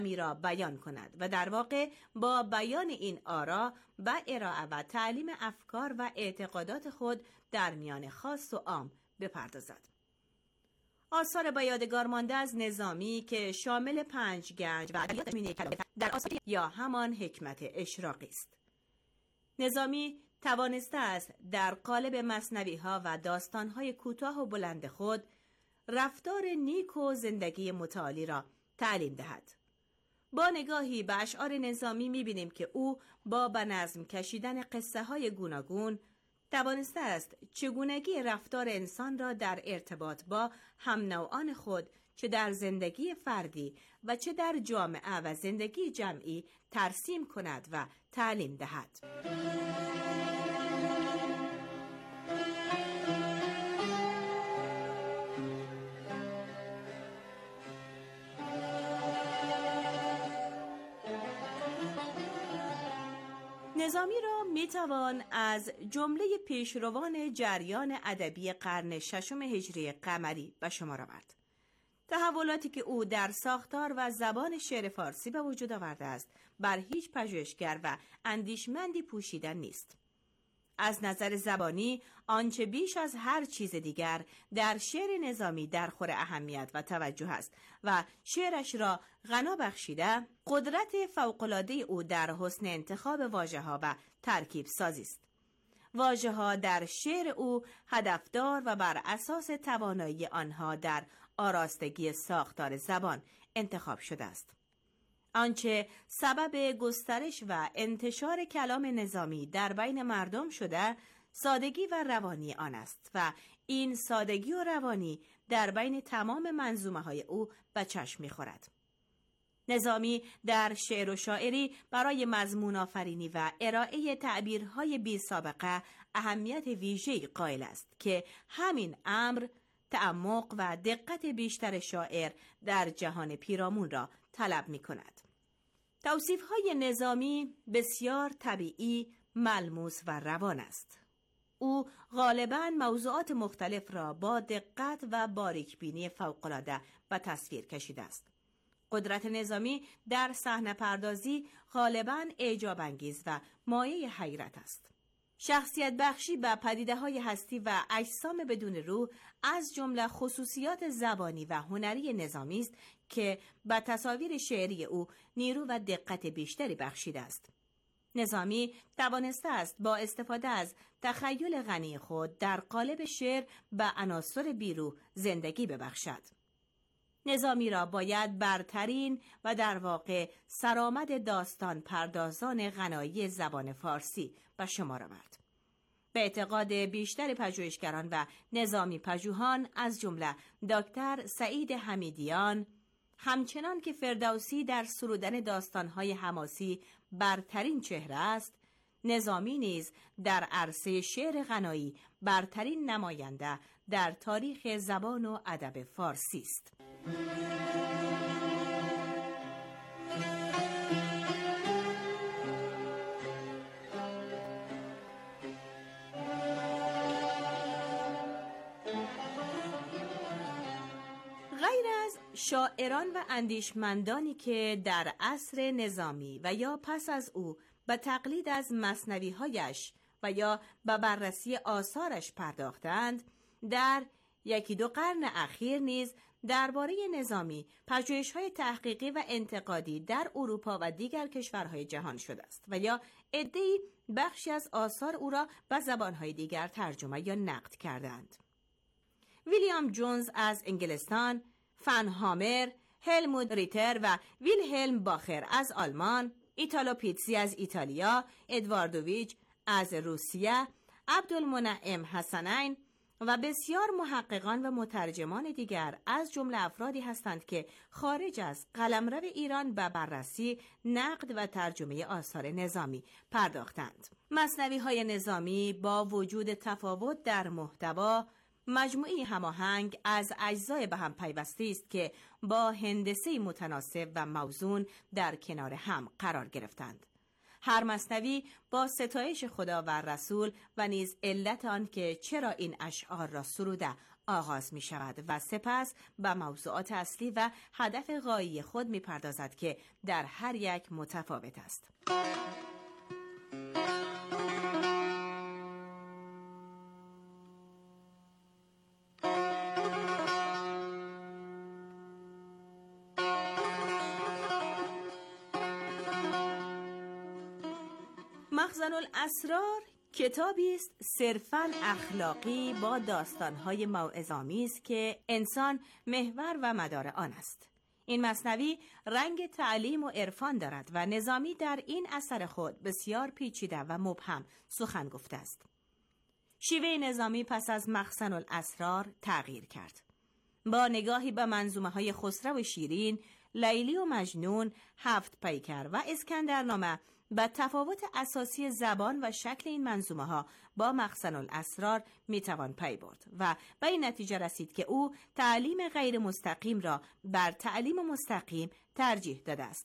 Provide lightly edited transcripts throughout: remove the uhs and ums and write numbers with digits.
را بیان کند و در واقع با بیان این آرا و ارائه و تعلیم افکار و اعتقادات خود در میان خاص و عام بپردازد. آثار با یادگار مانده از نظامی که شامل 5 گنج و ادبیات مینه کلام در آثار یا همان حکمت اشراقی است. نظامی توانسته است در قالب مثنوی‌ها و داستان‌های کوتاه و بلند خود رفتار نیک و زندگی متعالی را تعلیم دهد. با نگاهی به اشعار نظامی می‌بینیم که او با به نظم کشیدن قصه‌های گوناگون توانسته است چگونگی رفتار انسان را در ارتباط با هم نوعان خود چه در زندگی فردی و چه در جامعه و زندگی جمعی ترسیم کند و تعلیم دهد. نظامی را میتوان از جمله پیشروان جریان ادبی قرن 6 هجری قمری به شمار آورد. تحولاتی که او در ساختار و زبان شعر فارسی به وجود آورده است بر هیچ پژوهشگر و اندیشمندی پوشیده نیست. از نظر زبانی آنچه بیش از هر چیز دیگر در شعر نظامی درخور اهمیت و توجه است و شعرش را غنا بخشیده قدرت فوق‌العاده او در حسن انتخاب واژه‌ها و ترکیب سازی است. واژه‌ها در شعر او هدفدار و بر اساس توانایی آنها در آراستگی ساختار زبان انتخاب شده است. آنچه سبب گسترش و انتشار کلام نظامی در بین مردم شده سادگی و روانی آن است و این سادگی و روانی در بین تمام منظومه‌های او به چشم می‌خورد. نظامی در شعر و شاعری برای مضمون آفرینی و ارائه تعبیرهای بی سابقه اهمیت ویژه‌ای قائل است که همین امر تعمق و دقت بیشتر شاعر در جهان پیرامون را طلب می‌کند. توصیف‌های نظامی بسیار طبیعی، ملموس و روان است. او غالباً موضوعات مختلف را با دقت و باریکبینی فوق‌العاده به تصویر کشیده است. قدرت نظامی در صحنه‌پردازی غالباً اعجاب‌انگیز و مایه حیرت است. شخصیت بخشی به پدیده‌های هستی و اجسام بدون روح از جمله خصوصیات زبانی و هنری نظامی است که به تصاویر شعری او نیرو و دقت بیشتری بخشیده است. نظامی توانسته است با استفاده از تخیل غنی خود در قالب شعر به عناصر بیروح زندگی ببخشد. نظامی را باید برترین و در واقع سرآمد داستان پردازان غنایی زبان فارسی به شمار آورد. به اعتقاد بیشتر پژوهشگران و نظامی پژوهان از جمله دکتر سعید حمیدیان، همچنان که فردوسی در سرودن داستان‌های حماسی برترین چهره است، نظامی نیز در عرصه شعر غنایی برترین نماینده در تاریخ زبان و ادب فارسی است. غیر از شاعران و اندیشمندانی که در عصر نظامی و یا پس از او به تقلید از مثنوی‌هایش و یا به بررسی آثارش پرداختند، در 1-2 قرن اخیر نیز درباره نظامی پژوهش‌های تحقیقی و انتقادی در اروپا و دیگر کشورهای جهان شده است و یا عده‌ای بخشی از آثار او را به زبان‌های دیگر ترجمه یا نقد کردند. ویلیام جونز از انگلستان، فن هامر، هلموت ریتر و ویلهلم باخر از آلمان، ایتالو پیتزی از ایتالیا، ادواردوویچ از روسیه، عبدالمنعم حسنین و بسیار محققان و مترجمان دیگر از جمله افرادی هستند که خارج از قلمرو ایران به بررسی، نقد و ترجمه آثار نظامی پرداختند. مثنوی‌های نظامی با وجود تفاوت در محتوا، مجموعی هماهنگ از اجزای به هم پیوسته است که با هندسه متناسب و موزون در کنار هم قرار گرفتند. هر مثنوی با ستایش خدا و رسول و نیز علت آن که چرا این اشعار را سروده آغاز می شود و سپس به موضوعات اصلی و هدف غایی خود می پردازد که در هر یک متفاوت است. مخزن الاسرار کتابی است صرفاً اخلاقی با داستان‌های موعظه‌آمیز که انسان محور و مدار آن است. این مثنوی رنگ تعلیم و عرفان دارد و نظامی در این اثر خود بسیار پیچیده و مبهم سخن گفته است. شیوه نظامی پس از مخزن الاسرار تغییر کرد. با نگاهی به منظومه‌های خسرو و شیرین، لیلی و مجنون، هفت پیکر و اسکندرنامه با تفاوت اساسی زبان و شکل این منظومه‌ها با مخزن الاسرار میتوان پی برد و به این نتیجه رسید که او تعلیم غیر مستقیم را بر تعلیم مستقیم ترجیح داده است.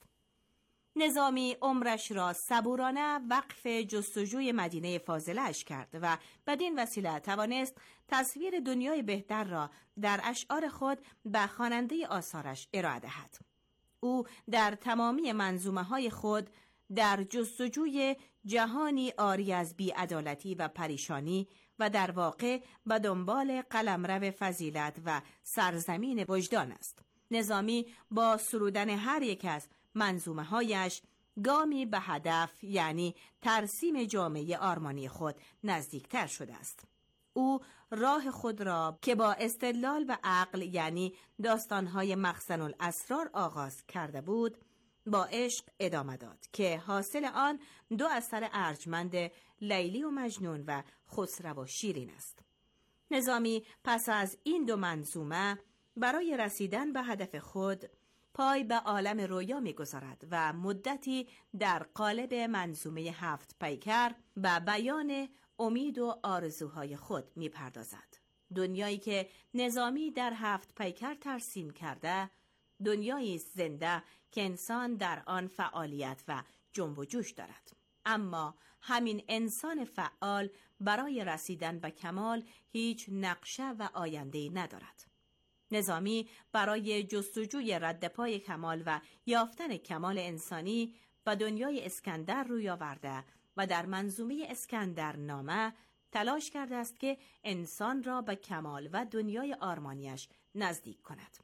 نظامی عمرش را صبورانه وقف جستجوی مدینه فاضله اش کرد و بدین وسیله توانست تصویر دنیای بهتر را در اشعار خود به خواننده آثارش ارائه دهد. او در تمامی منظومه‌های خود در جستجوی جهانی عاری از بی‌عدالتی و پریشانی و در واقع به دنبال قلمرو فضیلت و سرزمین وجدان است. نظامی با سرودن هر یک از منظومه‌هایش گامی به هدف، یعنی ترسیم جامعه آرمانی خود نزدیکتر شده است. او راه خود را که با استدلال به عقل، یعنی داستان‌های مخزن الاسرار آغاز کرده بود، با عشق ادامه داد که حاصل آن دو اثر ارجمند لیلی و مجنون و خسرو و شیرین است. نظامی پس از این دو منظومه برای رسیدن به هدف خود پای به عالم رویا می‌گذارد و مدتی در قالب منظومه هفت پیکر به بیان امید و آرزوهای خود می‌پردازد. دنیایی که نظامی در هفت پیکر ترسیم کرده، دنیایی زنده که انسان در آن فعالیت و جنب و جوش دارد. اما همین انسان فعال برای رسیدن به کمال هیچ نقشه و آینده‌ای ندارد. نظامی برای جستجوی رد پای کمال و یافتن کمال انسانی به دنیای اسکندر روی آورده و در منظومه اسکندرنامه تلاش کرده است که انسان را به کمال و دنیای آرمانیش نزدیک کند.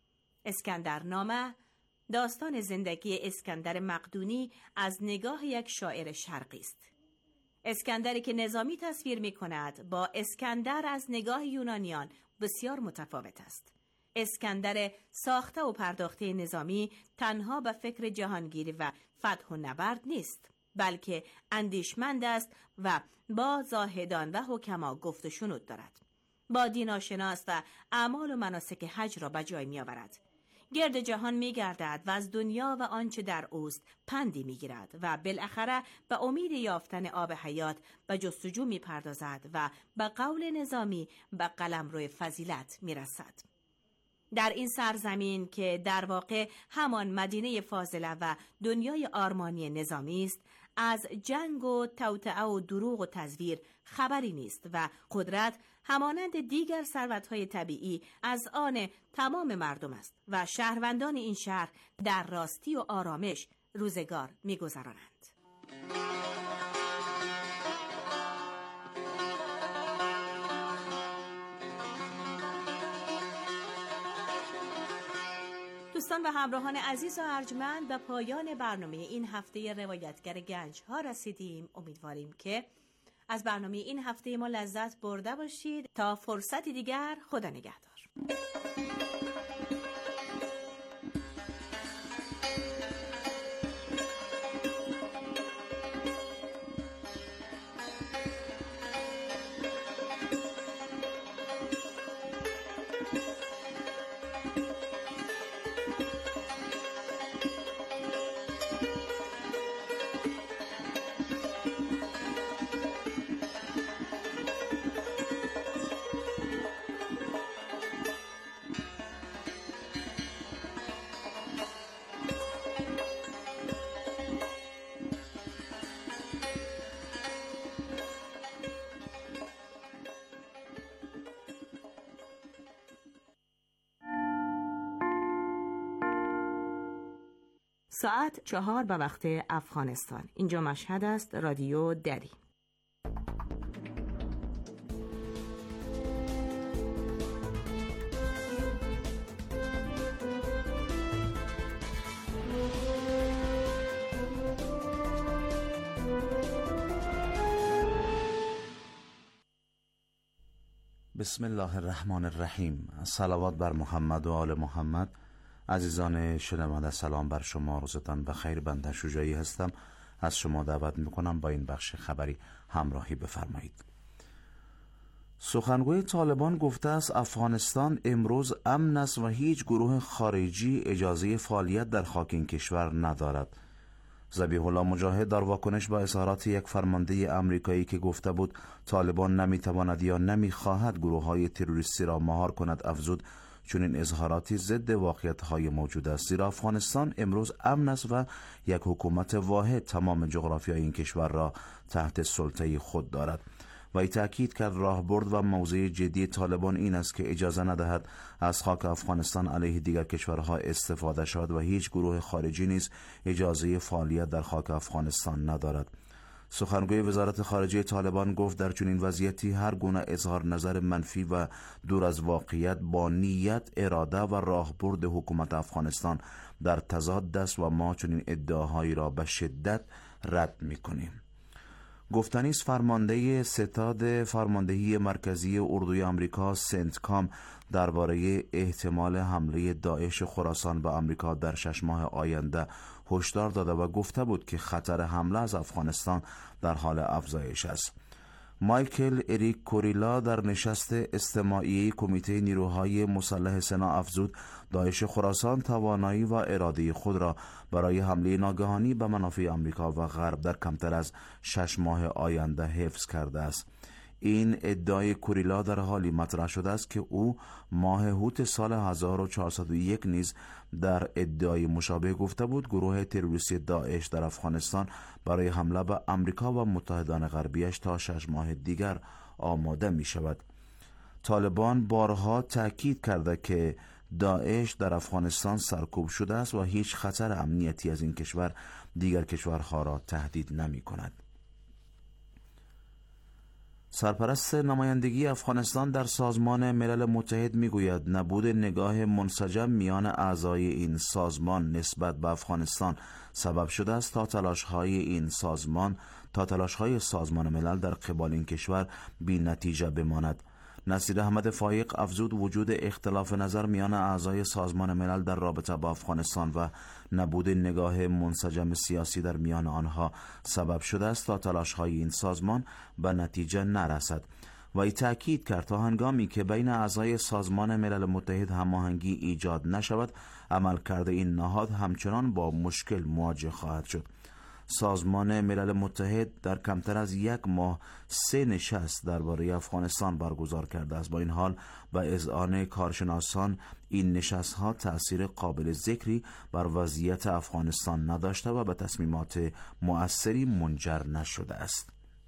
اسکندرنامه داستان زندگی اسکندر مقدونی از نگاه یک شاعر شرقی است. اسکندری که نظامی تصویر می کند با اسکندر از نگاه یونانیان بسیار متفاوت است. اسکندر ساخته و پرداخته نظامی تنها به فکر جهانگیری و فتح و نبرد نیست، بلکه اندیشمند است و با زاهدان و حکما گفت و شنود دارد. با دیناشناس و اعمال و مناسک حج را به جای می آورد. گرد جهان می گردد و از دنیا و آنچه در اوست پندی می گیرد و بالاخره به امید یافتن آب حیات به جستجو می پردازد و به قول نظامی به قلمرو فضیلت می رسد. در این سرزمین که در واقع همان مدینه فاضله و دنیای آرمانی نظامی است، از جنگ و توطئه و دروغ و تزویر خبری نیست و قدرت همانند دیگر ثروت‌های طبیعی از آن تمام مردم است و شهروندان این شهر در راستی و آرامش روزگار می‌گذرانند. دوستان و همراهان عزیز و ارجمند، به پایان برنامه این هفته روایتگر گنج‌ها رسیدیم. امیدواریم که از برنامه این هفته ما لذت برده باشید. تا فرصتی دیگر، خدا نگهدار. ساعت 4 به وقت افغانستان. اینجا مشهد است، رادیو دری. بسم الله الرحمن الرحیم. صلوات بر محمد و آل محمد. عزیزان شنونده، سلام بر شما، روزتان بخیر. بنده شجاعی هستم. از شما دعوت میکنم با این بخش خبری همراهی بفرمایید. سخنگوی طالبان گفته است افغانستان امروز امن است و هیچ گروه خارجی اجازه فعالیت در خاک این کشور ندارد. ذبیح الله مجاهد در واکنش به اظهارات یک فرمانده آمریکایی که گفته بود طالبان نمیتواند یا نمیخواهد گروه‌های تروریستی را مهار کند افزود چون این اظهاراتی ضد واقعیت‌های موجود است، زیرا افغانستان امروز امن است و یک حکومت واحد تمام جغرافیای این کشور را تحت سلطه خود دارد. و ای تأکید کرد راهبرد و موضع جدی طالبان این است که اجازه ندهد از خاک افغانستان علیه دیگر کشورها استفاده شود و هیچ گروه خارجی نیز اجازه فعالیت در خاک افغانستان ندارد. سخنگوی وزارت خارجه طالبان گفت در چنین وضعیتی هر گونه اظهار نظر منفی و دور از واقعیت با نیت، اراده و راهبرد حکومت افغانستان در تضاد است و ما چنین ادعاهایی را به شدت رد می‌کنیم. گفتنی است فرمانده ستاد فرماندهی مرکزی اردوی آمریکا سنتکام درباره احتمال حمله داعش خراسان به آمریکا در 6 ماه آینده هشدار داده و گفته بود که خطر حمله از افغانستان در حال افزایش است. مایکل اریک کوریلا در نشست استماعی کمیته نیروهای مسلح سنا افزود داعش خراسان توانایی و اراده خود را برای حمله ناگهانی به منافع آمریکا و غرب در کمتر از 6 ماه آینده حفظ کرده است. این ادعای کوریلا در حالی مطرح شده است که او ماه اوت سال 1401 نیز در ادعای مشابه گفته بود گروه تروریستی داعش در افغانستان برای حمله به آمریکا و متحدان غربیش تا 6 ماه دیگر آماده می شود. طالبان بارها تأکید کرده که داعش در افغانستان سرکوب شده است و هیچ خطر امنیتی از این کشور دیگر کشورها را تهدید نمی کند. سرپرست نمایندگی افغانستان در سازمان ملل متحد میگوید نبود نگاه منسجم میان اعضای این سازمان نسبت به افغانستان سبب شده است تا تلاش‌های سازمان ملل در قبال این کشور بی نتیجه بماند. نصیر احمد فایق افزود وجود اختلاف نظر میان اعضای سازمان ملل در رابطه با افغانستان و نبود نگاه منسجم سیاسی در میان آنها سبب شده است تا تلاش‌های این سازمان به نتیجه نرسد. و ای تأکید کرد تا هنگامی که بین اعضای سازمان ملل متحد هماهنگی ایجاد نشود عملکرد این نهاد همچنان با مشکل مواجه خواهد شد. سازمان ملل متحد در کمتر از 1 ماه 3 نشست درباره افغانستان برگزار کرده است. با این حال به اذعان کارشناسان این نشست‌ها تأثیر قابل ذکری بر وضعیت افغانستان نداشته و به تصمیمات مؤثری منجر نشده است.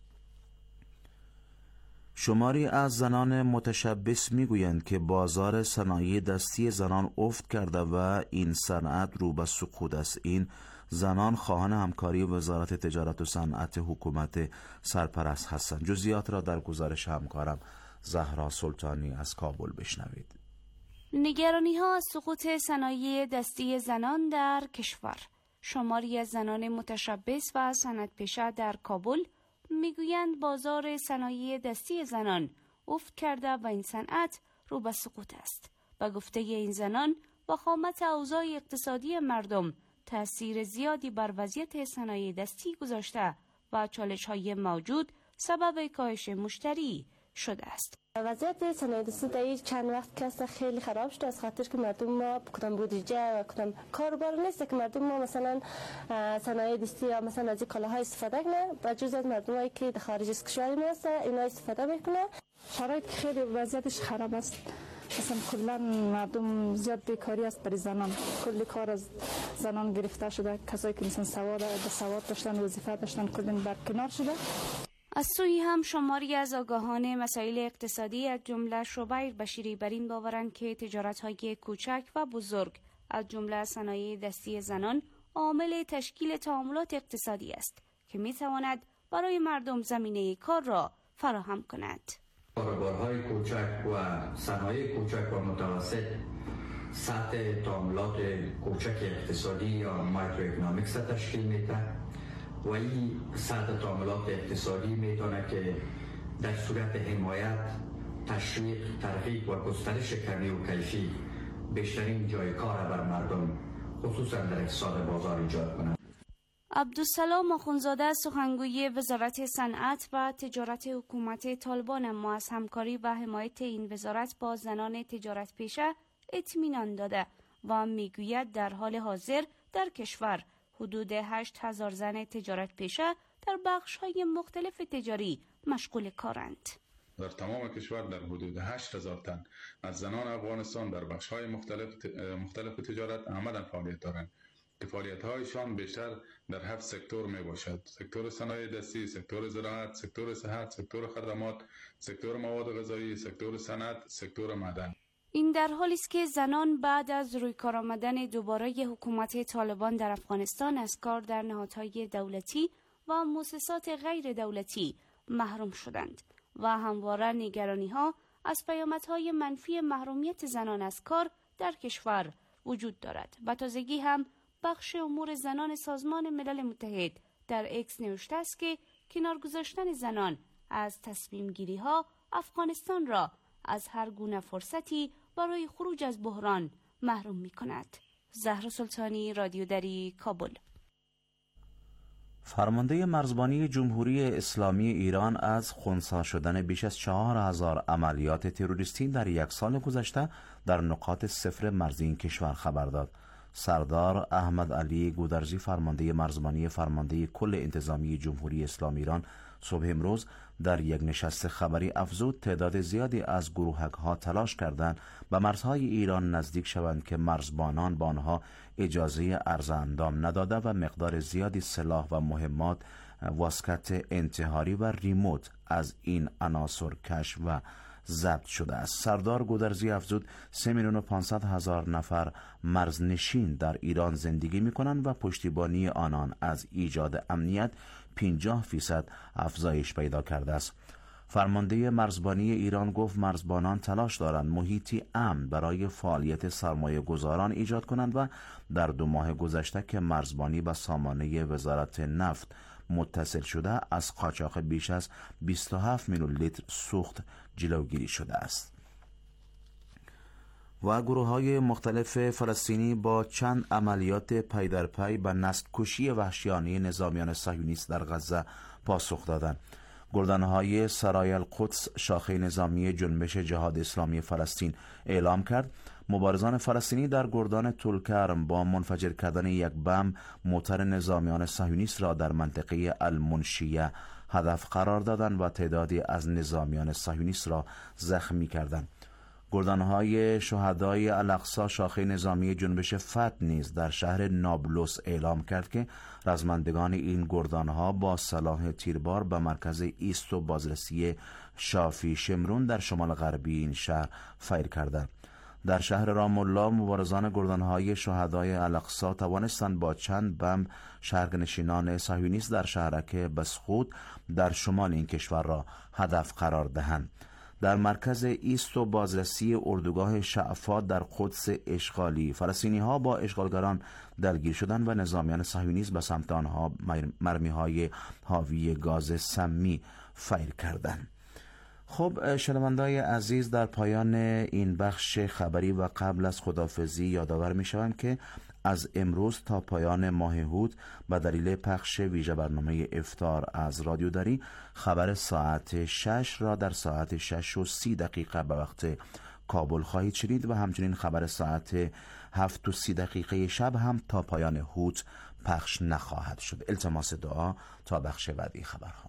شماری از زنان متشبث میگویند که بازار صنایع دستی زنان افت کرده و این صنعت رو به سقوط است. این زنان خواهان همکاری وزارت تجارت و صنعت حکومت سرپرست هستند. جزئیات را در گزارش همکارم زهرا سلطانی از کابل بشنوید. نگرانی ها از سقوط صنایع دستی زنان در کشور. شماری از زنان متشبث و صنعت‌پیشه در کابل میگویند بازار صنایع دستی زنان افت کرده و این صنعت رو به سقوط است. به گفته این زنان وخامت اوضاع اقتصادی مردم تأثیر زیادی بر وضعیت صنایع دستی گذاشته و چالش‌های موجود سبب کاهش مشتری شده است. وضعیت صنایع دستی در چند وقت که خیلی خراب شده از خاطر که مردم ما کدام بودجه و کدام کاربار نیست که مردم ما مثلا صنایع دستی یا مثلا از این کالاها استفاده کنه و جز از مردمایی که در خارج از کشور ما هست اینا استفاده میکنه. شرایط خیلی وضعیتش خراب است. مثلا کلا مردم زیاد بیکاری است برای زنان. کل کار از زنان گرفته شده. کسایی که مثلا سواد داشتن وظیفه داشتن کلا برکنار شده. از سوی هم شماری از آگاهان مسائل اقتصادی از جمله شبیر بشیری بر این باورند که تجارت‌های کوچک و بزرگ از جمله صنایع دستی زنان عامل تشکیل تعاملات اقتصادی است که می‌تواند برای مردم زمینه کار را فراهم کند. کاروبارهای کوچک و صنایع کوچک و متوسط سطح تعاملات کوچک اقتصادی یا مایکرو اکونومیکس تشکیل میده و این سطح تعاملات اقتصادی میتونه که در صورت حمایت، تشویق، ترغیب و گسترش کمی و کیفی بیشترین جای کار بر مردم خصوصا در اقتصاد بازار ایجاد کنند. عبدالسلام آخونزاده سخنگوی وزارت صنعت و تجارت حکومت طالبان اما از همکاری و حمایت این وزارت با زنان تجارت پیشه اطمینان داده و میگوید در حال حاضر در کشور حدود 8,000 زن تجارت پیشه در بخش‌های مختلف تجاری مشغول کارند. در تمام کشور در حدود 8,000 تن از زنان افغانستان در بخش‌های مختلف تجارت آمدن فعالیت دارند که فعالیت‌هایشان بیشتر در 7 سکتور میباشد: سکتور صنایع دستی، سکتور زراعت، سکتور صحت، سکتور خدمات، سکتور مواد غذایی، سکتور صنعت، سکتور معدن. این در حالی است که زنان بعد از روی کار آمدن دوباره حکومت طالبان در افغانستان از کار در نهادهای دولتی و مؤسسات غیر دولتی محروم شدند و همواره نگرانی‌ها از پیامدهای منفی محرومیت زنان از کار در کشور وجود دارد و تازگی هم بخش امور زنان سازمان ملل متحد در اکس نوشته است که کنار گذاشتن زنان از تصمیم گیری ها افغانستان را از هر گونه فرصتی برای خروج از بحران محروم می کند. زهرا سلطانی، رادیو دری، کابل. فرمانده مرزبانی جمهوری اسلامی ایران از خنثی شدن بیش از 4,000 عملیات تروریستی در یک سال گذشته در نقاط صفر مرزی این کشور خبر داد. سردار احمد علی گودرزی فرمانده مرزبانی فرمانده کل انتظامی جمهوری اسلامی ایران صبح امروز در یک نشست خبری افزود تعداد زیادی از گروهک‌ها تلاش کردند به مرزهای ایران نزدیک شوند که مرزبانان به آنها اجازه عرض اندام نداده و مقدار زیادی سلاح و مهمات، واسکت انتحاری و ریموت از این عناصر کشف و ضبط شده است. سردار گودرزی افزود 3,500,000 نفر مرزنشین در ایران زندگی می کنند و پشتیبانی آنان از ایجاد امنیت 50% افزایش پیدا کرده است. فرمانده مرزبانی ایران گفت مرزبانان تلاش دارند محیطی امن برای فعالیت سرمایه گذاران ایجاد کنند و در 2 ماه گذشته که مرزبانی به سامانه وزارت نفت متصل شده از قاچاق بیش از 27 میلیون لیتر سوخت جلوگیری شده است. و گروه‌های مختلف فلسطینی با چند عملیات پی در پی به نسل‌کشی وحشیانه نظامیان صهیونیست در غزه پاسخ دادند. گردنهای سرای القدس شاخه نظامی جنبش جهاد اسلامی فلسطین اعلام کرد مبارزان فلسطینی در گردان طولکرم با منفجر کردن یک بم موتر نظامیان صهیونیست را در منطقه المنشیه هدف قرار دادند و تعدادی از نظامیان صهیونیست را زخمی کردند. گردانهای شهدای الاقصی شاخه نظامی جنبش فتح نیز در شهر نابلس اعلام کرد که رزمندگان این گردانها با سلاح تیربار به مرکز ایست و بازرسی شافی شمرون در شمال غربی این شهر فیر کردند. در شهر رام الله مبارزان گردانهای شهدای الاقصی توانستند با چند بمب شهرنشینان صهیونیست در شهرک بسخود در شمال این کشور را هدف قرار دهند. در مرکز ایست و بازرسی اردوگاه شعفات در قدس اشغالی فلسطینی‌ها با اشغالگران درگیر شدند و نظامیان صهیونیست به سمت آنها مرمی‌های حاوی گاز سمی فیر کردند. خب شنوندای عزیز، در پایان این بخش خبری و قبل از خداحافظی یادآور می‌شوم که از امروز تا پایان ماه هوت به دلیل پخش ویژه برنامه افطار از رادیو دری خبر ساعت 6 را در ساعت 6:30 به وقت کابل خواهید شنید و همچنین خبر ساعت 7:30 شب هم تا پایان هوت پخش نخواهد شد. التماس دعا تا بخش بعدی خبرها.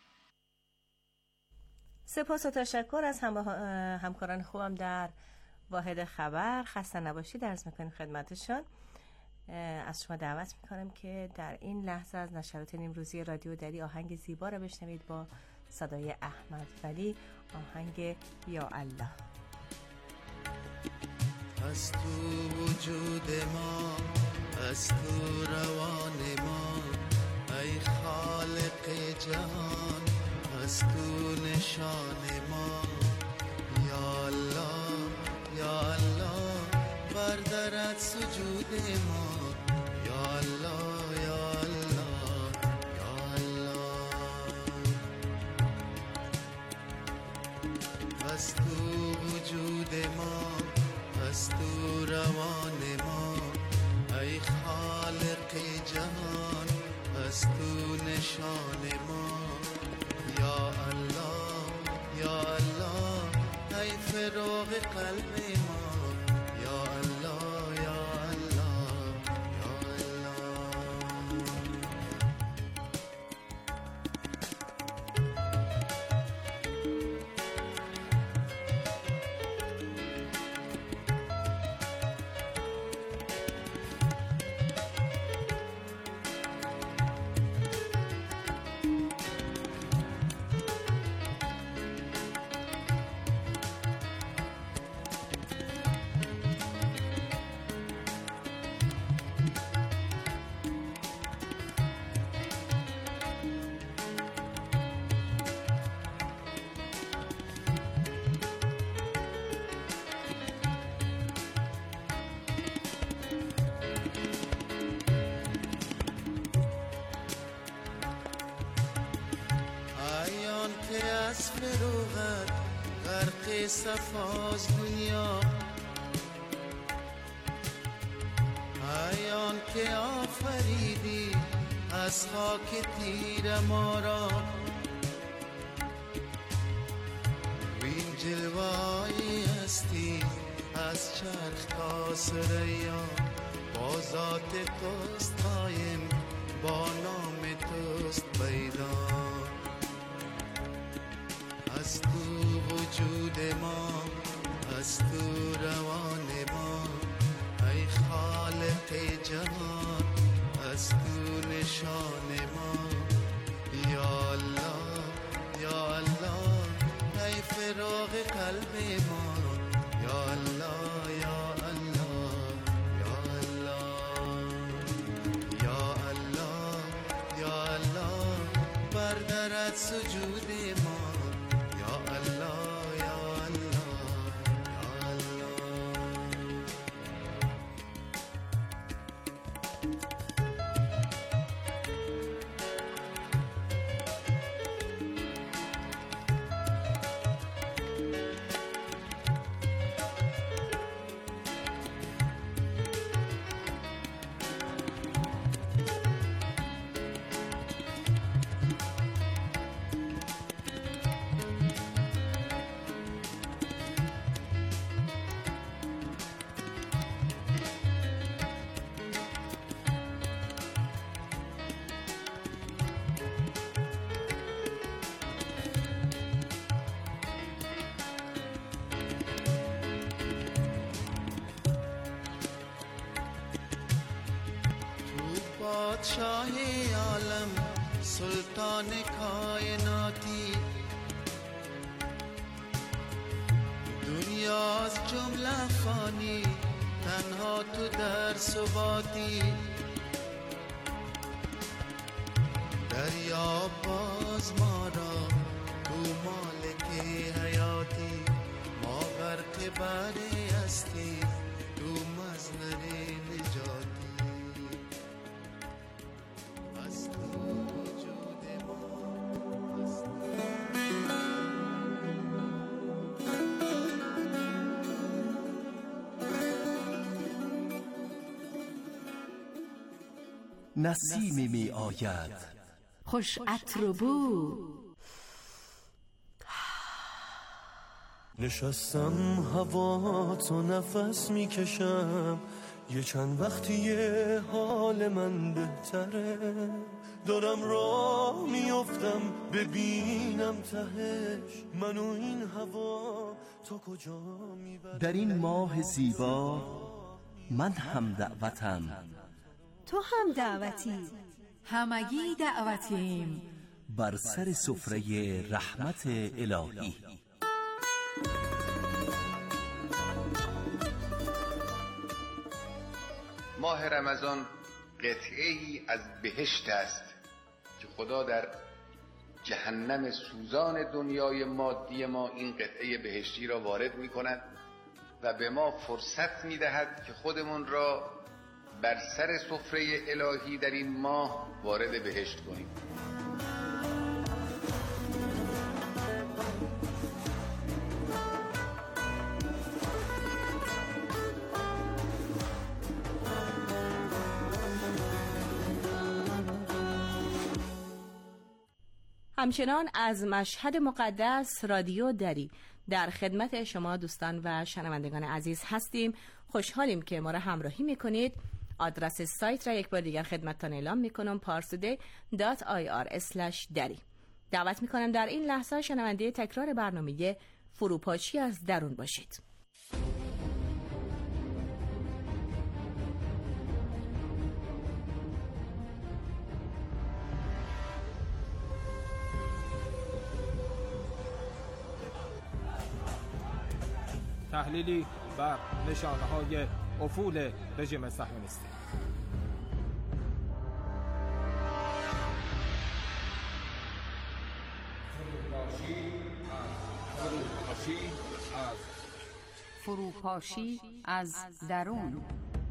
سپاس و تشکر از همکاران خوبم در واحد خبر خسته نباشید عرض میکنیم خدمتشون. از شما دعوت میکنم که در این لحظه از نشرات نیمروزی رادیو دری آهنگ زیبا را بشنوید با صدای احمد ولی، آهنگ یا الله. از تو وجود ما، از تو روان ما، ای خالق جهان، از تو نشان ما. یا الله یا الله بردارد سجود ما. یا الله یا الله یا الله. از تو وجود ما، از تو روان ما، ای خالق جهان، از تو نشان ما. یا الله یا الله ای فراغ قلب ما. یا الله یا الله یا الله. از فروغت غرق صفاز دنیا، ایان که آفریدی از خاک تیر ما را. وین جلوه‌ای هستی از چرخ تا ثریا، با ذات توست قایم، با نام توست بیدار. از تو وجود ما، از تو روان ما، ای خالق جهان، از تو نشان ما. یا الله یا الله ای فراغ قلب ما. یا الله یا الله یا الله. یا الله یا الله بردارد سجود ما. یا الله یا الله یا الله. پادشاہ عالم سلطان کائناتی، دنیا از جمله فانی تنها تو در ثباتی. دریا باز ما را تو مالک حیاتی، ما غرق بری هستی تو مصدر نجاتی. نسیمی می آید خوش عطر و بو. نشستم هوا تو نفس می کشم، یه چند وقتی حال من بهتره، دارم راه میافتم ببینم تهش، منو این هوا تا کجا میبره. در این ماه زیبا من هم دعوتم، تو هم دعوتی، همگی دعوتیم بر سر سفره رحمت الهی. ماه رمضان قطعه‌ای از بهشت است که خدا در جهنم سوزان دنیای مادی ما این قطعه بهشتی را وارد می کند و به ما فرصت می دهد که خودمون را بر سر سفره الهی در این ماه وارد بهشت کنیم. همچنان از مشهد مقدس رادیو دری در خدمت شما دوستان و شنوندگان عزیز هستیم. خوشحالیم که ما را همراهی میکنید. آدرس سایت را یک بار دیگر خدمتتان اعلام میکنم: parstoday.ir/dari. دعوت میکنم در این لحظه شنونده تکرار برنامه فروپاشی از درون باشید. تحلیلی بر نشانه‌های افول رژیم صهیونیستی. فروپاشی از درون.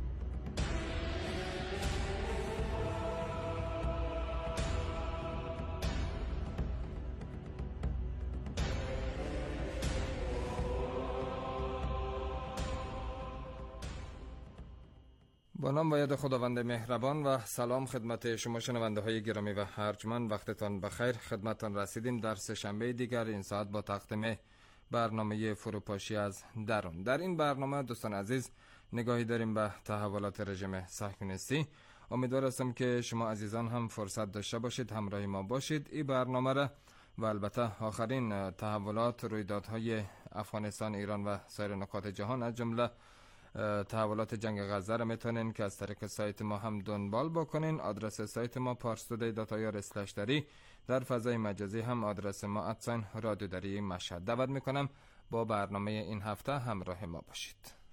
با نام و یاد خداوند مهربان و سلام خدمت شما شنونده های گرامی و ارجمند. وقتتان بخیر. خدمتتان رسیدیم در سه‌شنبه دیگر این ساعت با تقدیم برنامه فروپاشی از درون. در این برنامه دوستان عزیز نگاهی داریم به تحولات رژیم صهیونیستی. امیدوار هستم که شما عزیزان هم فرصت داشته باشید همراه ما باشید این برنامه را و البته آخرین تحولات رویدادهای افغانستان، ایران و سایر نقاط جهان از جمله تحولات جنگ غزه را میتونین که از طریق سایت ما هم دنبال بکنین. آدرس سایت ما parstoday.ir/dari. در فضای مجازی هم آدرس ما @رادیودری مشهد. دعوت میکنم با برنامه این هفته همراه ما باشید.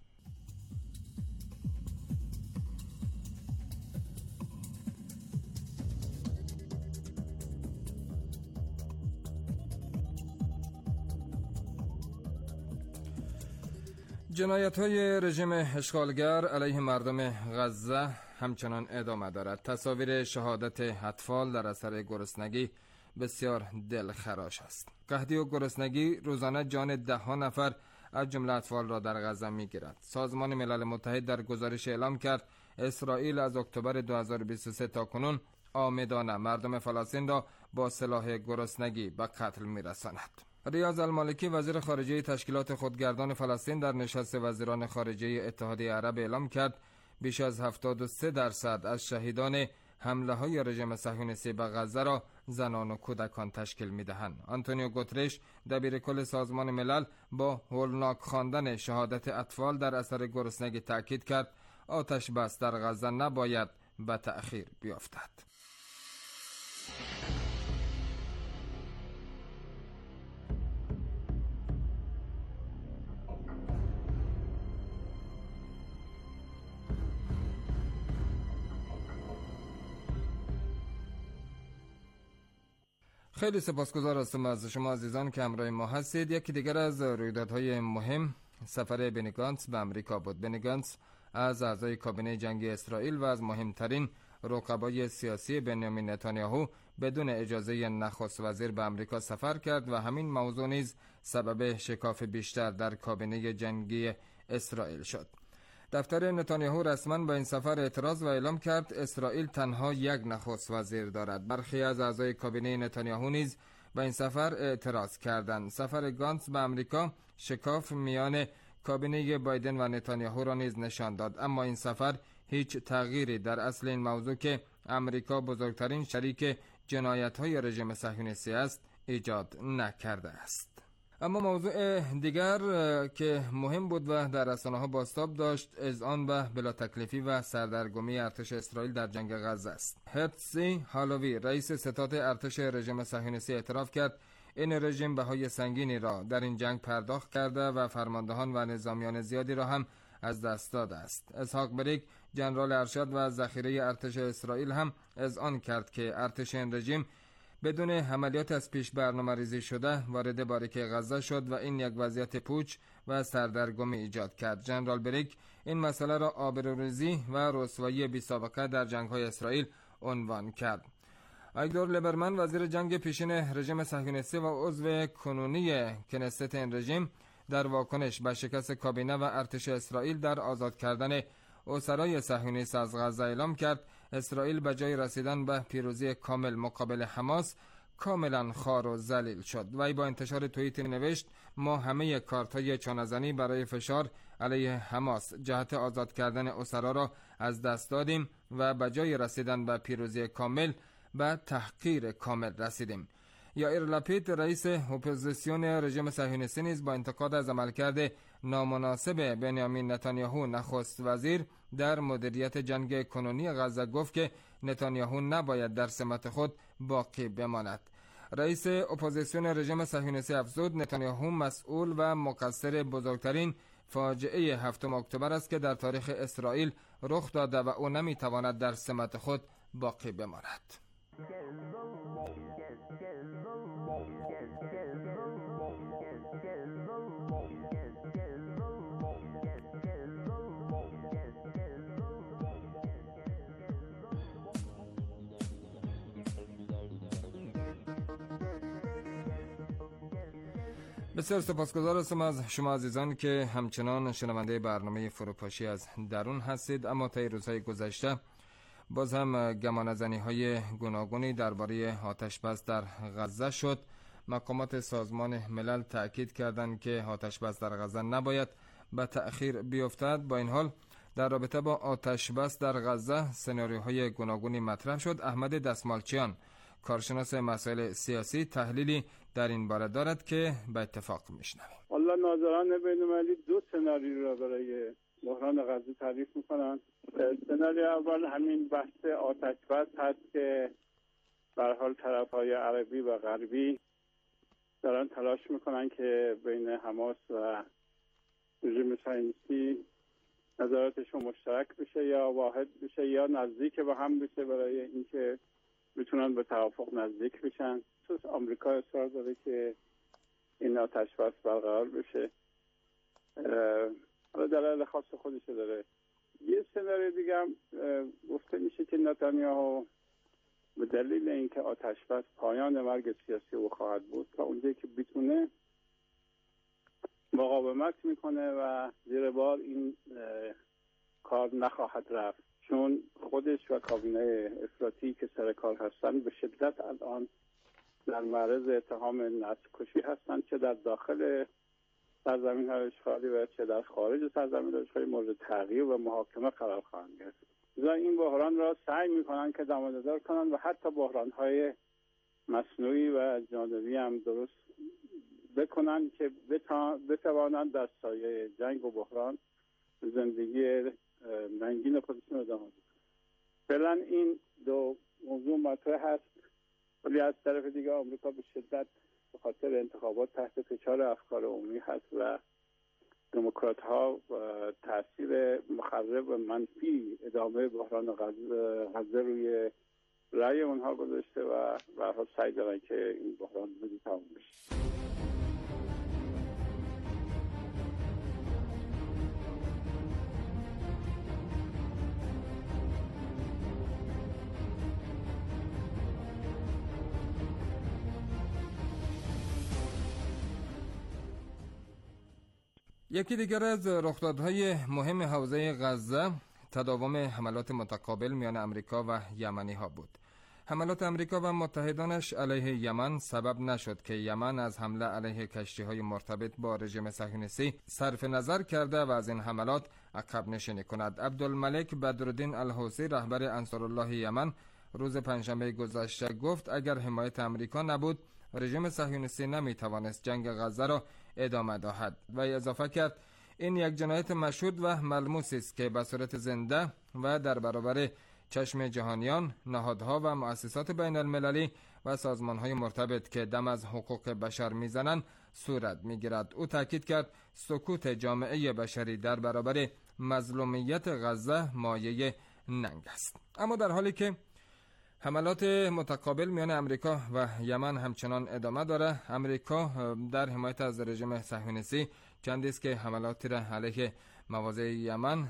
جنایت‌های رژیم اشغالگر علیه مردم غزه همچنان ادامه دارد. تصاویر شهادت اطفال در اثر گرسنگی بسیار دلخراش است. قحطی و گرسنگی روزانه جان ده‌ها نفر از جمله اطفال را در غزه می‌گیرد. سازمان ملل متحد در گزارش اعلام کرد اسرائیل از اکتبر 2023 تا کنون عامدانه مردم فلسطین را با سلاح گرسنگی به قتل می‌رساند. ریاض المالکی وزیر خارجه تشکیلات خودگردان فلسطین در نشست وزیران خارجه اتحادیه عرب اعلام کرد بیش از 73% از شهیدان حمله های رژیم صهیونیستی به غزه را زنان و کودکان تشکیل می‌دهند. آنتونیو گوترش دبیر کل سازمان ملل با هولناک خواندن شهادت اطفال در اثر گرسنگی تاکید کرد آتش بس در غزه نباید به تأخیر بیفتد. خیلی سپاسگزار هستم از شما عزیزان که همراه ما هستید. یکی دیگر از رویدادهای مهم سفر بنی گانتس به امریکا بود. بنی گانتس از اعضای کابینه جنگی اسرائیل و از مهمترین رقبای سیاسی بنیامین نتانیاهو بدون اجازه نخست وزیر به امریکا سفر کرد و همین موضوع نیز سبب شکاف بیشتر در کابینه جنگی اسرائیل شد. دفتر نتانیاهو رسما با این سفر اعتراض و اعلام کرد اسرائیل تنها یک نخست وزیر دارد. برخی از اعضای کابینه نتانیاهو نیز با این سفر اعتراض کردند. سفر گانتس به امریکا شکاف میان کابینه بایدن و نتانیاهو را نیز نشان داد. اما این سفر هیچ تغییری در اصل این موضوع که امریکا بزرگترین شریک جنایت‌های رژیم صهیونیستی است ایجاد نکرده است. اما موضوع دیگر که مهم بود و در رسانه‌ها بازتاب داشت اذعان به بلا تکلیفی و سردرگمی ارتش اسرائیل در جنگ غزه است. هرتزی هالوی رئیس ستاد ارتش رژیم صهیونیستی اعتراف کرد این رژیم بهای سنگینی را در این جنگ پرداخت کرده و فرماندهان و نظامیان زیادی را هم از دست داده است. اسحاق بریک ژنرال ارشد و ذخیره ارتش اسرائیل هم اذعان کرد که ارتش این رژیم بدون عملیات از پیش برنامه‌ریزی شده وارد باریک غزه شد و این یک وضعیت پوچ و سردرگمی ایجاد کرد. ژنرال بریک این مسئله را آبروریزی و رسوایی بی‌سابقه در جنگ‌های اسرائیل عنوان کرد. ایگدور لیبرمن وزیر جنگ پیشین رژیم صهیونیستی و عضو کنونی کنست این رژیم در واکنش به شکست کابینه و ارتش اسرائیل در آزاد کردن اسرای صهیونیست از غزه اعلام کرد اسرائیل به جای رسیدن به پیروزی کامل مقابل حماس کاملا خوار و ذلیل شد. وی با انتشار توییت نوشت ما همه کارت‌های چانه‌زنی برای فشار علیه حماس جهت آزاد کردن اسرا را از دست دادیم و به جای رسیدن به پیروزی کامل به تحقیر کامل رسیدیم. یائیر لپید رئیس اپوزیسیون رژیم صهیونیستی نیز با انتقاد از عملکرد نامناسب بنیامین نتانیاهو نخست وزیر در مدیریت جنگ کنونی غزه گفت که نتانیاهو نباید در سمت خود باقی بماند. رئیس اپوزیسیون رژیم صهیونیستی افزود نتانیاهو مسئول و مقصر بزرگترین فاجعه 7 اکتبر است که در تاریخ اسرائیل رخ داده و او نمیتواند در سمت خود باقی بماند. بسیار سپاسگزار هستم از شما عزیزان که همچنان شنونده برنامه فروپاشی از درون هستید. اما طی روزهای گذشته باز هم گمانه‌زنی‌های گوناگونی درباره آتش‌بس در غزه شد. مقامات سازمان ملل تأکید کردند که آتش‌بس در غزه نباید به تأخیر بیفتد. با این حال در رابطه با آتش‌بس در غزه سناریوهای گوناگونی مطرح شد. احمد دستمالچیان کارشناس مسائل سیاسی تحلیلی در این باره دارد که به اتفاق میشنویم. والله ناظران بین‌المللی دو سناریو را برای بحران غزه تعریف میکنند. سناریو اول همین بحث آتش بس هست که به هر حال طرف‌های عربی و غربی دارن تلاش میکنن که بین حماس و رژیم صهیونیستی نظراتشون مشترک بشه یا واحد بشه یا نزدیک به هم بشه برای اینکه بتونن به توافق نزدیک بشن. خصوص آمریکا اصرار داره که این آتش بس برقرار بشه. حالا دلایل خاص خودشه داره. یه سناریو دیگه هم گفته میشه که نتانیاهو به دلیل اینکه آتش بس پایان مرگ سیاسی او خواهد بود تا اونجایی که بتونه مقاومت میکنه و زیر بار این کار نخواهد رفت، چون خودش و کابینه افراطی که سر کار هستن به شدت الان در معرض اتهام نسل‌کشی هستن، چه در داخل سرزمین های اشغالی و چه در خارج سرزمین های اشغالی مورد تغییر و محاکمه قرار خواهند گرفت. لذا این بحران را سعی میکنن که دامنه‌دار کنن و حتی بحران های مصنوعی و جانبی هم درست بکنن که بتوانند در سایه جنگ و بحران زندگی رنگین خودشون ادامه بدن. فعلا این دو موضوع مطرح هست، ولی از طرف دیگه آمریکا به شدت به خاطر انتخابات تحت فشار افکار عمومی هست و دموکرات ها تاثیر مخرب و منفی ادامه بحران غزه روی رأی اونها گذاشته و به هر حال سعی دارن که این بحران زودی تموم بشه. یکی دیگر از رخدادهای مهم حوزه غزه تداوم حملات متقابل میان امریکا و یمنی ها بود. حملات امریکا و متحدانش علیه یمن سبب نشد که یمن از حمله علیه کشتی‌های مرتبط با رژیم صهیونیستی صرف نظر کرده و از این حملات عقب نشینی کند. عبدالملک بدرالدین الحوثی رهبر انصارالله یمن روز پنجشنبه گذشته گفت اگر حمایت امریکا نبود رژیم صهیونیستی نمیتوانست جنگ غزه را ادامه دهد و اضافه کرد این یک جنایت مشهود و ملموس است که به صورت زنده و در برابر چشم جهانیان، نهادها و مؤسسات بین المللی و سازمانهای مرتبط که دم از حقوق بشر میزنند صورت میگیرد. او تاکید کرد سکوت جامعه بشری در برابر مظلومیت غزه مایه ننگ است. اما در حالی که حملات متقابل میان امریکا و یمن همچنان ادامه داره، امریکا در حمایت از رژیم صهیونیستی چندی است که حملاتی را علیه مواضع یمن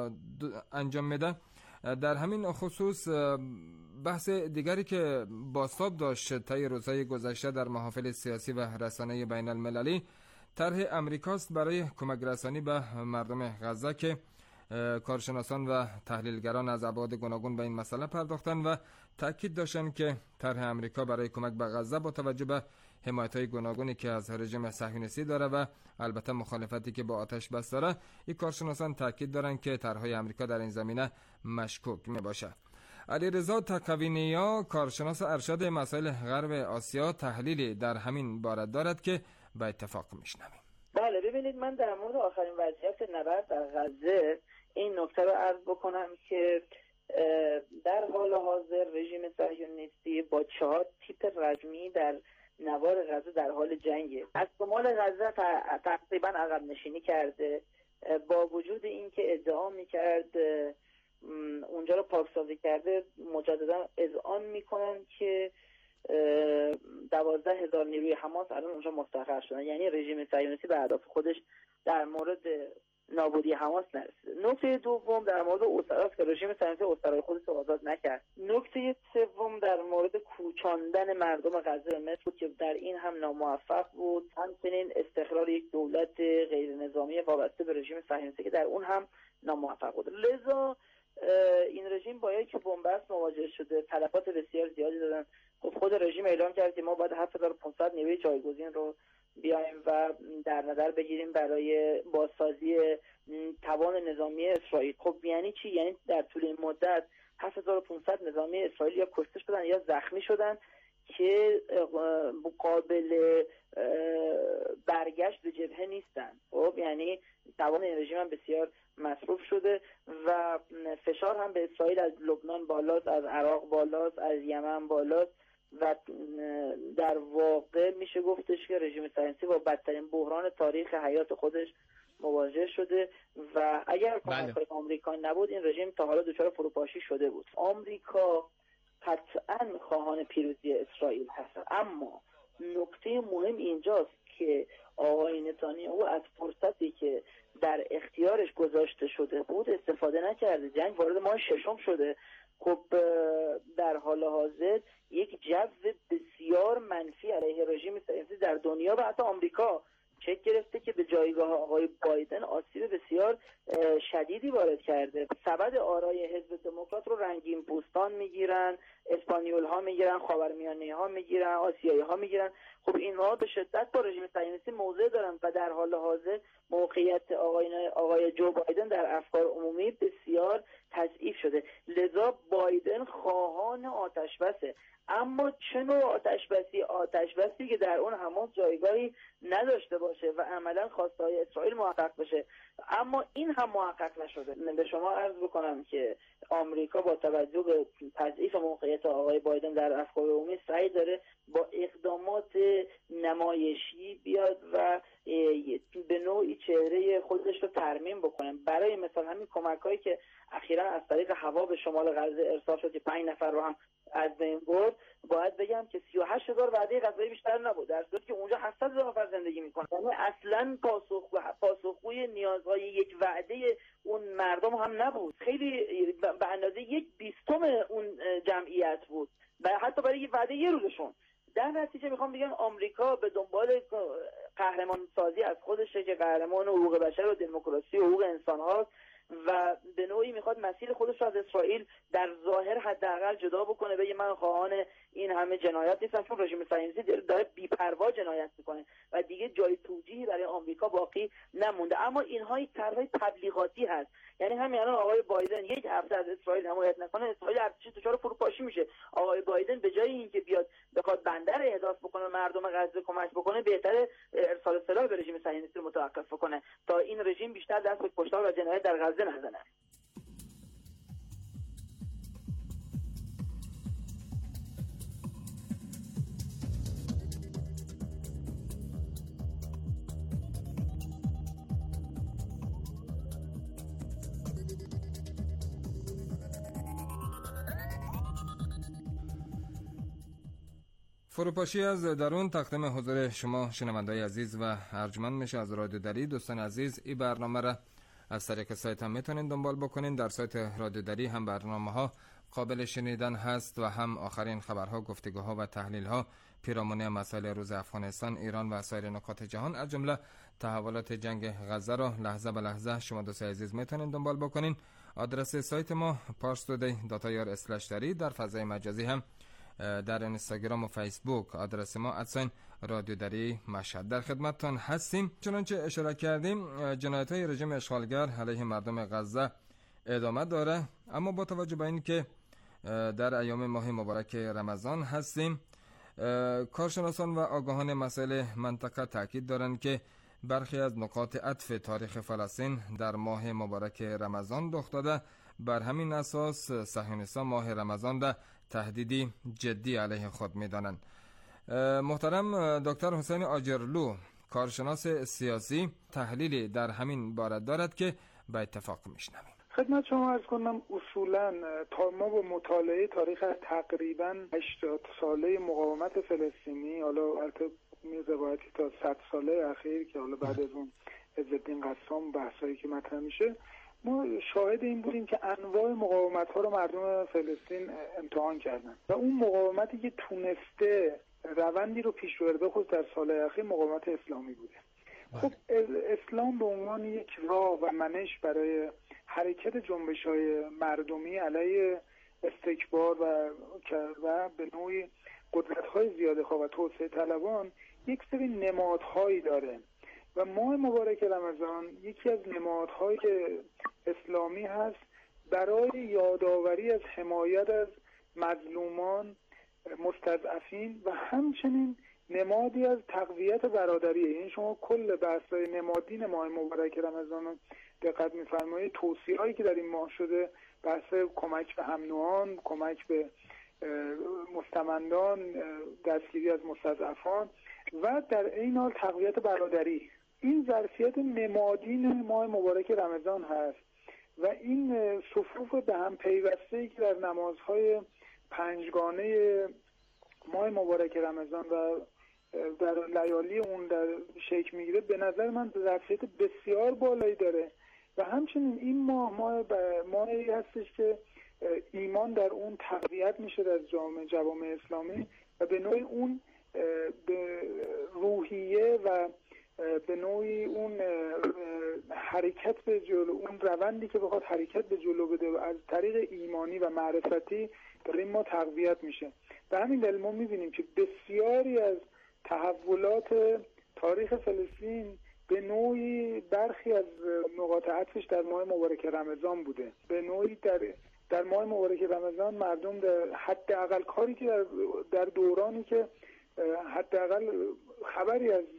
انجام میده. در همین خصوص بحث دیگری که بازتاب داشت طی روزهای گذشته در محافل سیاسی و رسانه بین المللی طرح امریکاست برای کمک رسانی به مردم غزه که کارشناسان و تحلیلگران از ابعاد گوناگون به این مسئله پرداختند و تاکید داشتند که طرح امریکا برای کمک به غزه با توجه به حمایت‌های گوناگونی که از رژیم صهیونیستی داره و البته مخالفتی که با آتش بس داره، این کارشناسان تاکید دارند که طرح‌های امریکا در این زمینه مشکوک میباشه. علیرضا تقوی‌نیا کارشناس ارشد مسائل غرب آسیا تحلیلی در همین باره دارد که به اتفاق میشنویم. بله ببینید، من در مورد آخرین وضعیت نبرد در غزه این نکته رو عرض بکنم که در حال حاضر رژیم صهیونیستی با 4 تیپ رزمی در نوار غزه در حال جنگه. از شمال غزه تقریبا عقب نشینی کرده، با وجود اینکه ادعا میکرد اونجا رو پاکسازی کرده، مجددا اذعان میکنن که 12,000 نیروی حماس الان اونجا مستقر شدن. یعنی رژیم صهیونیستی به اهداف خودش در مورد نابودی حماس نرسیده. نکته دوم در مورد اسراست که رژیم صهیونیستی اسرای خودش رو آزاد نکرد. نکته سوم در مورد کوچاندن مردم غزه به مصر بود که در این هم ناموفق بود. همچنین استقرار یک دولت غیر نظامی وابسته به رژیم صهیونیستی که در اون هم ناموفق بود. لذا این رژیم با یک بنبست مواجه شده، تلفات بسیار زیادی دادن. خود رژیم اعلام کرد که ما باید 7500 نیروی جایگزین رو بیایم و در نظر بگیریم برای بازسازی توان نظامی اسرائیل. خب یعنی چی؟ یعنی در طول این مدت 7500 نظامی اسرائیل یا کشته شدن یا زخمی شدن که قابل برگشت به جبهه نیستن. خب یعنی توان این رژیم هم بسیار مصروف شده و فشار هم به اسرائیل از لبنان بالاست، از عراق بالاست، از یمن بالاست و در واقع میشه گفتش که رژیم صهیونیستی با بدترین بحران تاریخ حیات خودش مواجه شده و اگر کمک‌های آمریکا نبود این رژیم تا حالا دچار فروپاشی شده بود. آمریکا قطعاً خواهان پیروزی اسرائیل هست، اما نکته مهم اینجاست که آقای نتانیاهو از فرصتی که در اختیارش گذاشته شده بود استفاده نکرده. جنگ وارد ماه 6 شده. خب در حال حاضر یک جو بسیار منفی علیه رژیم صهیونیستی در دنیا و حتی آمریکا شکل گرفته که به جایگاه آقای بایدن آسیب بسیار شدیدی وارد کرده. سبد آرای حزب دموکرات رو رنگین پوستان میگیرن، اسپانیول ها میگیرن، خاورمیانه ها میگیرن، آسیایی ها میگیرن. خب اینها به شدت با رژیم صهیونیستی موضع دارن و در حال حاضر موقعیت آقای جو بایدن در افکار عمومی بسیار تضعیف شده. لذا بایدن خواهان آتشبسه، اما چه نوع آتشبسی که در اون حماس جایگاهی نداشته باشه و عملا خواستهای اسرائیل محقق بشه. اما این هم محقق نشده. به شما عرض بکنم که آمریکا با توجه به تضعیف موقعیت آقای بایدن در افکار عمومی سعی داره با اقدامات نمایشی بیاد و به نوعی چهره خودش رو ترمیم بکنه. برای مثال همین کمک‌هایی که اخیراً از طریق هوا به شمال غزه ارسال شد که 5 نفر رو هم از بین برد، باید بگم که 38,000 وعده غذایی بیشتر نبود، در صورتی که اونجا 700,000 نفر زندگی میکنن. یعنی اصلا پاسخگوی نیازهای یک وعده اون مردم هم نبود. خیلی به اندازه 1/20 اون جمعیت بود و حتی برای یه وعده یه روزشون. در نتیجه میخوام بگم آمریکا به دنبال قهرمان سازی از خودشه که قهرمان حقوق بشر و دموکراسی و حقوق انسان هاست و به نوعی میخواد مسیر خودش رو از اسرائیل در ظاهر حداقل جدا بکنه، بگه من خواهان این همه جنایت نیستم، چون رژیم صهیونیستی داره بی‌پروا جنایت میکنه و دیگه جای توجیهی برای آمریکا باقی نمونده. اما اینها یک طرح تبلیغاتی هست، یعنی همین الان آقای بایدن یک هفته از اسرائیل حمایت نکنه، اسرائیل ارتشش دچار فروپاشی میشه. آقای بایدن به جای اینکه بیاد بخواد بندر احداث بکنه، مردم غزه کمک بکنه، بهتره ارسال سلاح به رژیم صهیونیستی متوقف بکنه تا این رژیم بیشتر دست به کشتار و جنایت در غزه نزنه. فروپاشی از درون تقدیم حضور شما شنونده‌های عزیز و ارجمند میشه از رادیو دری. دوستان عزیز، این برنامه را از طریق سایت هم میتونین دنبال بکنین. در سایت رادیو دری هم برنامه‌ها قابل شنیدن هست و هم آخرین خبرها، گفتگوها و تحلیل‌ها پیرامون مسائل روز افغانستان، ایران و سایر نقاط جهان، از جمله تحولات جنگ غزه را لحظه به لحظه شما دوستان عزیز میتونین دنبال بکنین. آدرس سایت ما parstoday.ir/dari، در فضای مجازی هم در اینستاگرام و فیسبوک آدرس ما رادیو دری مشهد در خدمتتان هستیم. چنانچه اشاره کردیم، جنایت‌های رژیم اشغالگر علیه مردم غزه ادامه داره، اما با توجه به اینکه در ایام ماه مبارک رمضان هستیم، کارشناسان و آگاهان مسائل منطقه تاکید دارند که برخی از نقاط عطف تاریخ فلسطین در ماه مبارک رمضان رخ داده. بر همین اساس صهیونیستان ماه رمضان را تهدیدی جدی علیه خود می‌دانند. محترم دکتر حسین آجرلو، کارشناس سیاسی، تحلیلی در همین باره دارد که به اتفاق میشنویم. خدمت شما عرض کنم، اصولا تا ما با مطالعه تاریخ تقریبا 80 ساله مقاومت فلسطینی، حالا البته می‌روایتی تا 100 ساله اخیر که حالا بعد از اون عزالدین قسام بحثایی که مطرح میشه، ما شاهد این بودیم که انواع مقاومت‌ها رو مردم فلسطین امتحان کردن و اون مقاومتی که تونسته روندی رو پیش ببره، بخصوص در سال‌های اخیر مقاومت اسلامی بوده. خب اسلام به عنوان یک راه و منش برای حرکت جنبش‌های مردمی علیه استکبار و به نوعی قدرت‌های زیادخواه و توسعه طلبان یک سری نمادهایی داره و ماه مبارک رمضان یکی از نمادهای اسلامی هست برای یادآوری از حمایت از مظلومان، مستضعفین و همچنین نمادی از تقویت برادریه. یعنی شما کل بحث‌های نمادین ماه مبارک رمضان رو دقت می‌فرمایید، توصیه‌هایی که در این ماه شده، بحث کمک به هم نوعان، کمک به مستمندان، دستگیری از مستضعفان و در این حال تقویت برادری، این ظرفیت نمادین ماه مبارک رمضان هست و این صفوف به هم پیوسته‌ای که در نمازهای پنجگانه ماه مبارک رمضان و در لیالی اون در شکل میگیره، به نظر من ظرفیت بسیار بالایی داره و همچنین این ماهی هستش که ایمان در اون تقویت میشه در جوامع اسلامی و به نوعی اون به روحیه و به نوعی اون حرکت به جلو، اون روندی که بخواد حرکت به جلو بده از طریق ایمانی و معرفتی در این ما تقویت میشه. به همین دلیل ما میبینیم که بسیاری از تحولات تاریخ فلسطین به نوعی برخی از نقاط عطفش در ماه مبارک رمضان بوده. به نوعی در ماه مبارک رمضان مردم در حداقل کاری که در دورانی که حداقل خبری از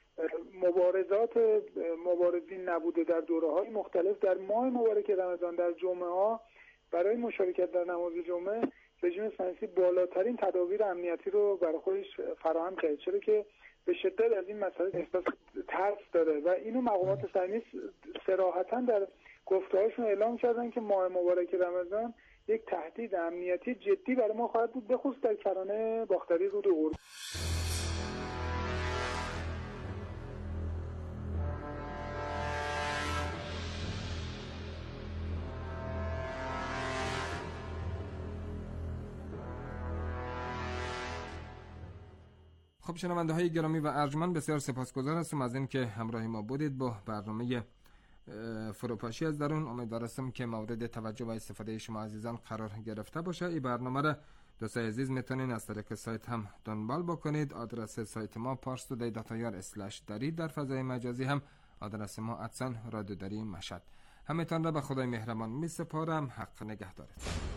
مبارزین نبوده، در دوره‌های مختلف در ماه مبارک رمضان در جمعه‌ها برای مشارکت در نماز جمعه رژیم صهیونیستی بالاترین تدابیر امنیتی رو برای خودش فراهم کرد، چرا که به شدت از این مسئله احساس ترس داره و اینو مقامات صهیونیست صراحتاً در گفته‌هاشون اعلام کردن که ماه مبارک رمضان یک تهدید امنیتی جدی برای ما خواهد بود، به خصوص در کرانه باختری رود اردن. خب شنونده های گرامی و ارجمند، بسیار سپاسگزار هستم از این که همراه ما بودید با برنامه فروپاشی از درون. امیدوارم که مورد توجه و استفاده شما عزیزان قرار گرفته باشه. این برنامه را دوستای عزیز میتونین از طریق سایت هم دنبال بکنید. آدرس سایت ما parstoday.ir/dari، در فضای مجازی هم آدرس ما @رادیودری مشهد. همتان را به خدای مهربان می سپارم. حق نگهدارت.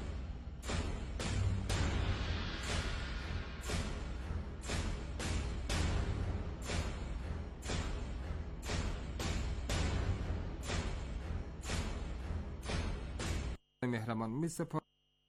مهربان می سپارم.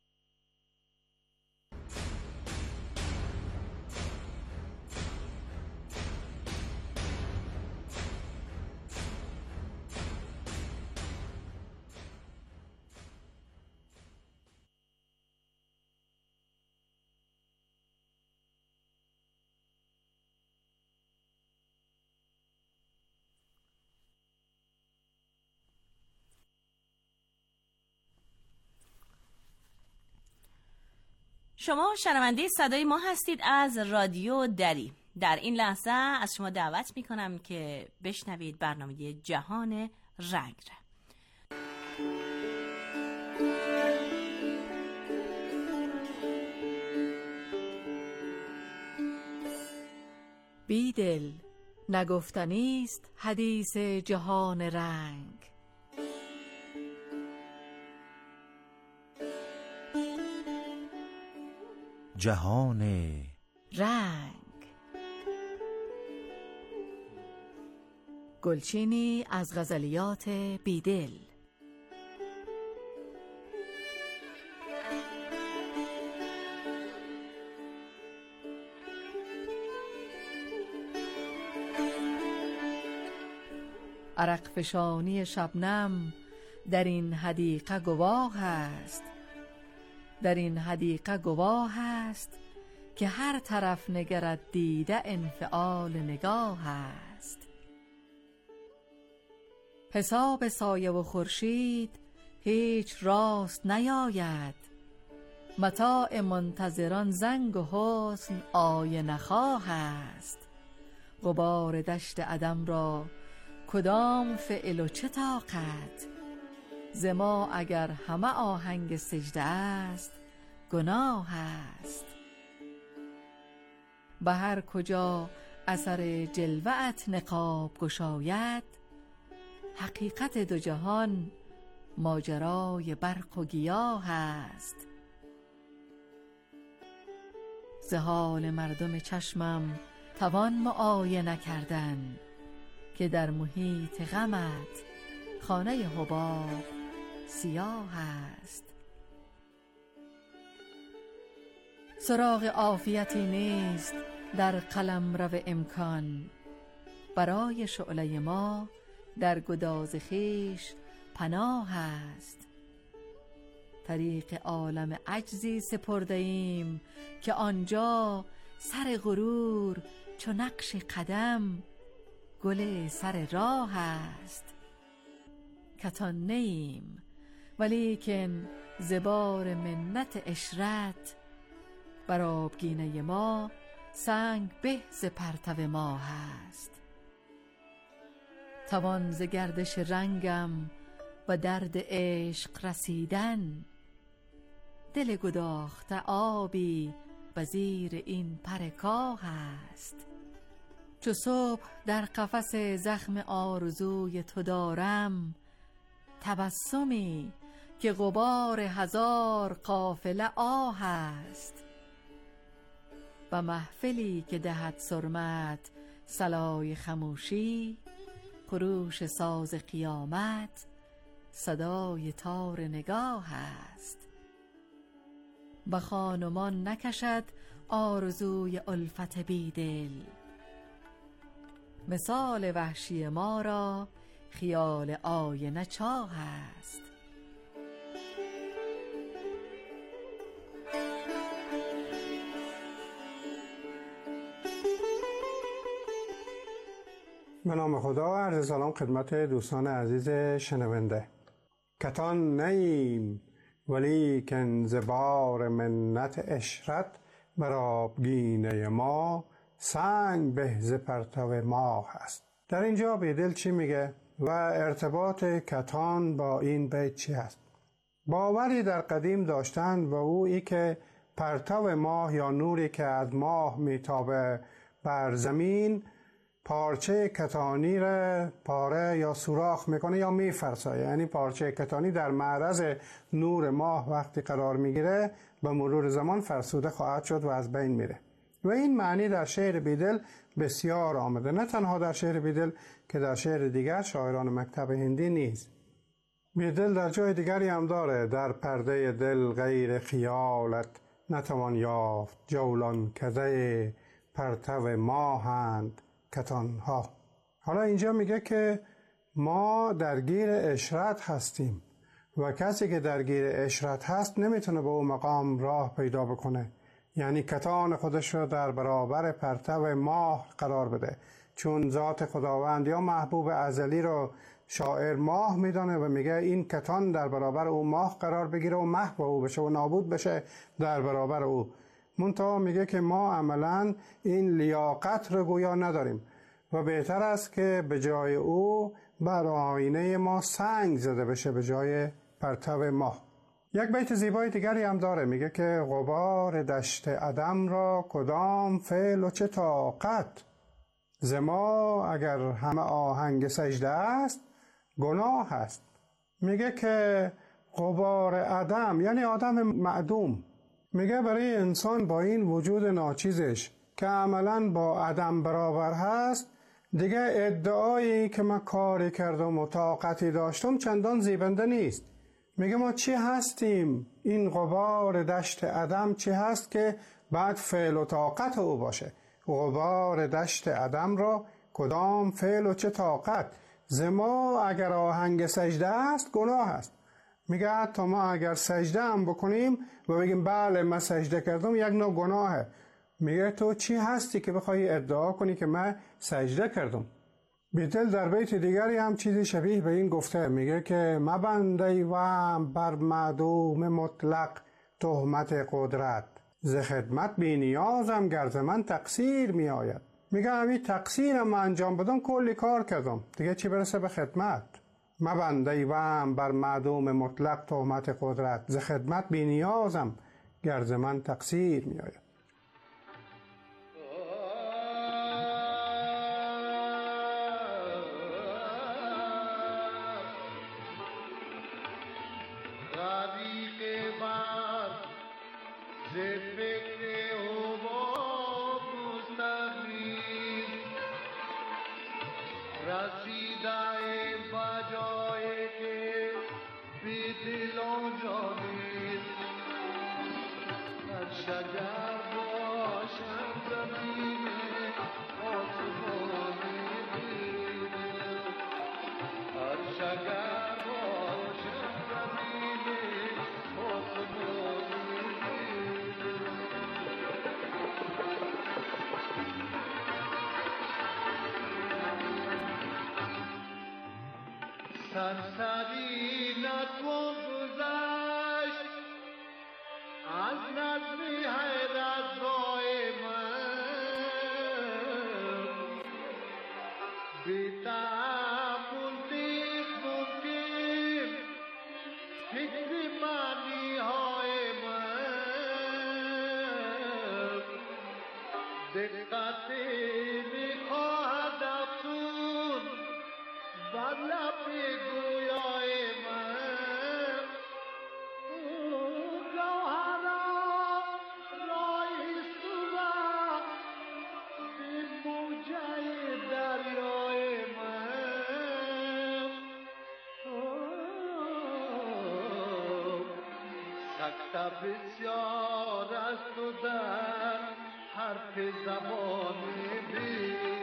شما شنونده صدای ما هستید از رادیو دری. در این لحظه از شما دعوت میکنم که بشنوید برنامه جهان رنگ را. بیدل نگفتنیست حدیث جهان رنگ. جهان رنگ. گلچینی از غزلیات بیدل. عرق فشانی شبنم در این حدیقه گواه است، در این حدیقه گواه است که هر طرف نگرد دیده انفعال نگاه است. حساب سایه و خورشید هیچ راست نیاید، متاع منتظران زنگ و حسن آینه خواه است. غبار دشت عدم را کدام فعل و چه طاقت، ز ما اگر همه آهنگ سجده است گناه است. به هر کجا اثر جلوه‌ات نقاب گشاید، حقیقت دو جهان ماجرای برق و گیاه است. ز حال مردم چشمم توان معاینه کردن، که در محیط غمت خانه حباب سیاه است. سراغ عافیتی نیست در قلمرو امکان، برای شعله ما در گداز خویش پناه است. طریق عالم عجزی سپرده ایم که آنجا سر غرور چو نقش قدم گل سر راه است. کتان نیم ولیکن زبار منت عشرت، بر آبگینه ما سنگ به ز پرتو ماه است. توان ز گردش رنگم و درد عشق رسیدن، دل گداخته آبی به زیر این پر کاه است. چو صبح در قفس زخم آرزوی تو دارم، تبسمی که غبار هزار قافله آه است. و محفلی که دهد سرمت صلای خموشی، خروش ساز قیامت صدای تار نگاه است. و خانمان نکشد آرزوی الفت بیدل، مثال وحشی ما را خیال آینه چاه است. به نام خدا، عرض سلام خدمت دوستان عزیز شنونده. کتان نیم ولیکن ز بار منت عشرت، بر آبگینه ما سنگ به ز پرتو ماه است. در اینجا بیدل چی میگه؟ و ارتباط کتان با این بیت چی است؟ باوری در قدیم داشتند و او ای که پرتو ماه یا نوری که از ماه میتابه بر زمین پارچه کتانی را پاره یا سوراخ میکنه یا میفرسه. یعنی پارچه کتانی در معرض نور ماه وقتی قرار میگیره به مرور زمان فرسوده خواهد شد و از بین میره. و این معنی در شعر بیدل بسیار آمده، نه تنها در شعر بیدل که در شعر دیگر شاعران مکتب هندی نیز. بیدل در جای دیگری هم داره: در پرده دل غیر خیالت نتوان یافت، جولان کده پرتو ماهند کتانها. حالا اینجا میگه که ما درگیر اشرت هستیم و کسی که درگیر اشرت هست نمیتونه به اون مقام راه پیدا بکنه، یعنی کتان خودش رو در برابر پرتو ماه قرار بده، چون ذات خداوند یا محبوب ازلی رو شاعر ماه میدانه و میگه این کتان در برابر او ماه قرار بگیره و محو او بشه و نابود بشه در برابر او. منتها میگه که ما عملا این لیاقت رو گویا نداریم و بهتر است که به جای او بر آینه ما سنگ زده بشه به جای پرتو ماه. یک بیت زیبای دیگری هم داره، میگه که غبار دشت عدم را کدام فعل و چه طاقت، ز ما اگر همه آهنگ سجده است گناه است. میگه که غبار عدم یعنی آدم معدوم، میگه برای انسان با این وجود ناچیزش که عملاً با عدم برابر هست دیگه ادعایی که من کاری کردم و طاقتی داشتم چندان زیبنده نیست. میگه ما چی هستیم؟ این غبار دشت عدم چی هست که بعد فعل و طاقت او باشه؟ غبار دشت عدم را کدام فعل و چه طاقت، ز ما اگر آهنگ سجده است گناه است. میگه حتی ما اگر سجده هم بکنیم و بگیم بله من سجده کردم یک نوع گناهه. میگه تو چی هستی که بخوای ادعا کنی که من سجده کردم؟ بیدل در بیت دیگری هم چیزی شبیه به این گفته، میگه که مبند ای وهم بر معدوم مطلق تهمت قدرت، ز خدمت بی نیازم گر ز من تقصیر می آید. میگه همین تقصیرم من انجام بدم کلی کار کردم، دیگه چی برسه به خدمت. مبند ای وهم بر معدوم مطلق تهمت قدرت، ز خدمت بی نیازم گر ز من تقصیر می آید. سرسری نتوان گذشت از نظمی حیرت رای من، بی تعمل نیست ممکن فکر معنی های من، دقتی میخواهد افزون بر لب گویای من، جوهرا رای سوزد به موجه دریای من، سکته بسیار است و در حرف زبانی بی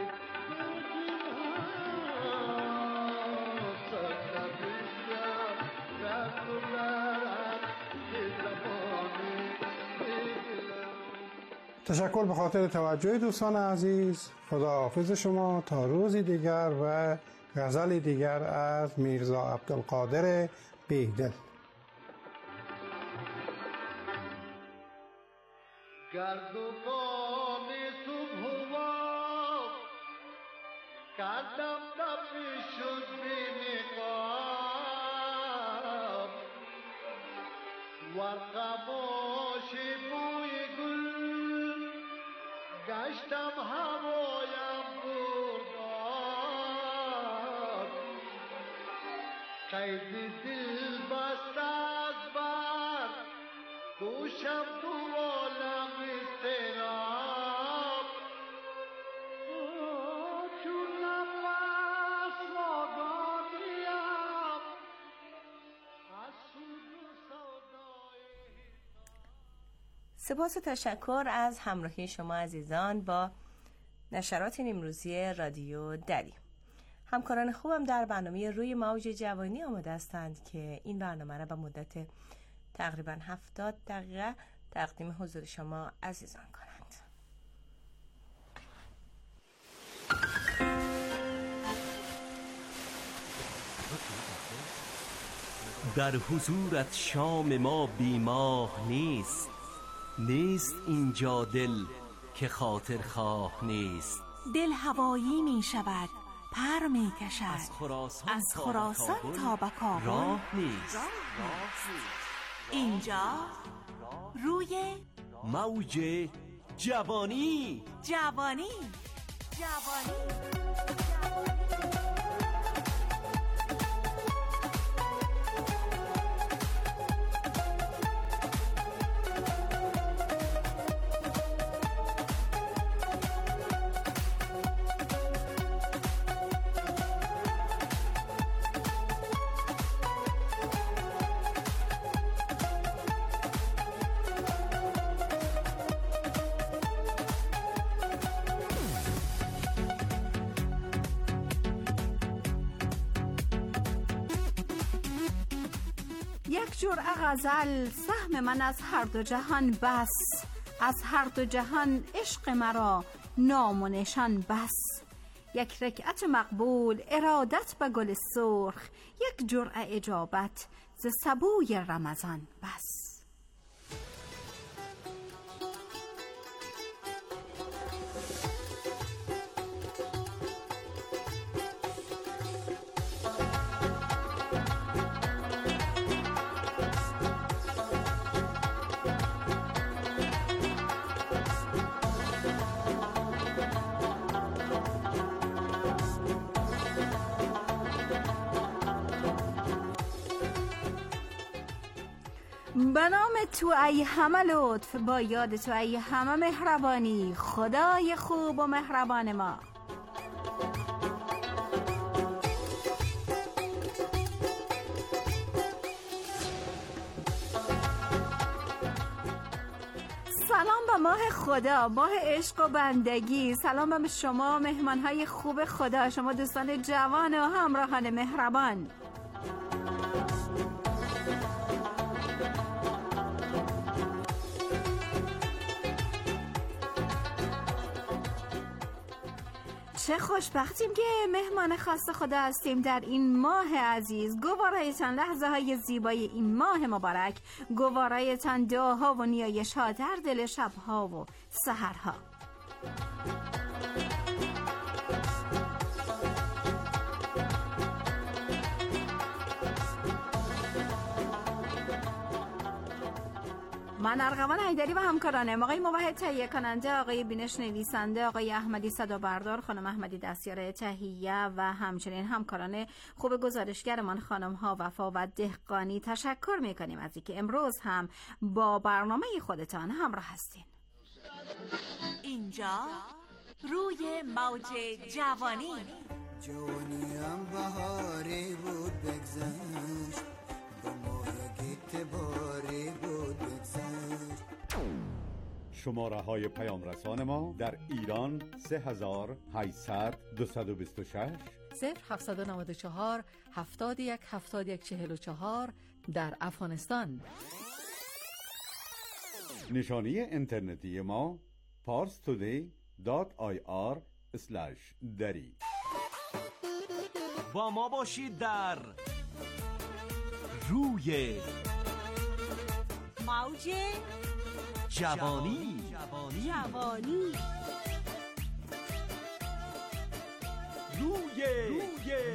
تشکر به خاطر توجه دوستان عزیز. خداحافظ شما تا روزی دیگر و غزلی دیگر از میرزا عبدالقادر بیدل. گردوان صبح و کردم دفع شد ورقباش بوی گل گشتم هوایم برداد قید دل بست از بر دوشم تو عالم استراب چون نفس آگاهیم از سود و سودای. سپاس و تشکر از همراهی شما عزیزان با نشرات امروزی رادیو دری. همکاران خوبم در برنامه روی موج جوانی آماده هستند که این برنامه را به مدت تقریبا 70 دقیقه تقدیم حضور شما عزیزان کنند. در حضورت شام ما بیماه نیست، نیست اینجا دل که خاطر خواه نیست. دل هوایی می شود، پر می کشد، از خراسان تا به کابل راه نیست. اینجا روی موج جوانی. جوانی. یک جرعه غزل سهم من از هر دو جهان بس، از هر دو جهان عشق مرا نام و نشان بس. یک رکعت مقبول ارادت به گل سرخ، یک جرعه اجابت ز سبوی رمضان بس. به نام تو ای همه لطف، با یاد تو ای همه مهربانی، خدای خوب و مهربان ما. سلام به ماه خدا، ماه عشق و بندگی. سلام به شما مهمانهای خوب خدا، شما دوستان جوان و همراهان مهربان. چه خوشبختیم که مهمان خاص خدا هستیم در این ماه عزیز. گوارایتان لحظه های زیبای این ماه مبارک، گوارایتان دعاها و نیایش ها در دل شبها و سحرها. من ارغوان حیدری و همکارانم، آقای موحد تهیه کننده، آقای بینش نویسنده، آقای احمدی صدا بردار، خانم احمدی دستیار تهیه و همچنین همکاران خوب گزارشگرمان خانم ها وفا و دهقانی تشکر میکنیم از اینکه امروز هم با برنامه خودتان همراه هستین. اینجا روی موج جوانی. جوانیم بهاری بود بگذشت، با مایگیت باری بود بگذشت. شماره های پیام رسان ما در ایران 3800 226 0794 71 71 44. در افغانستان نشانی اینترنتی ما parstoday.ir/dari. با ما باشید در روی موج جوانی. روی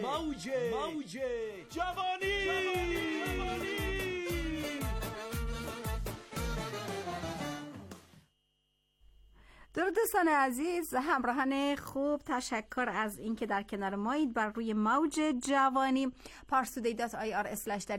موج جوانی. درود دوستان عزیز، همراهان خوب، تشکر از اینکه در کنار مایید بر روی موج جوانی parstoday.ir/